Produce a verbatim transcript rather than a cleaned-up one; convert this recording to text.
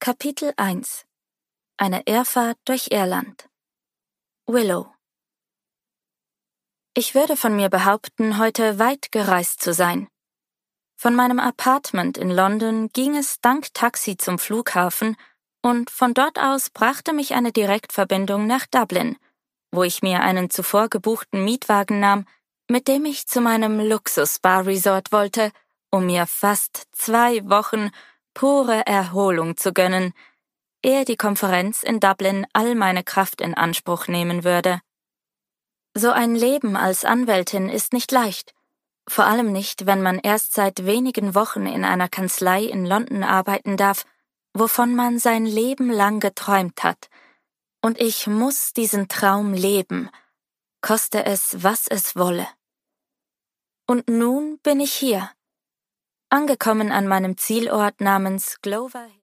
Kapitel eins. Eine Irrfahrt durch Irland. Willow. Ich würde von mir behaupten, heute weit gereist zu sein. Von meinem Apartment in London ging es dank Taxi zum Flughafen und von dort aus brachte mich eine Direktverbindung nach Dublin, wo ich mir einen zuvor gebuchten Mietwagen nahm, mit dem ich zu meinem Luxus-Spa-Resort wollte, um mir fast zwei Wochen pure Erholung zu gönnen, ehe die Konferenz in Dublin all meine Kraft in Anspruch nehmen würde. So ein Leben als Anwältin ist nicht leicht, vor allem nicht, wenn man erst seit wenigen Wochen in einer Kanzlei in London arbeiten darf, wovon man sein Leben lang geträumt hat. Und ich muss diesen Traum leben, koste es, was es wolle. Und nun bin ich hier, angekommen an meinem Zielort namens Glover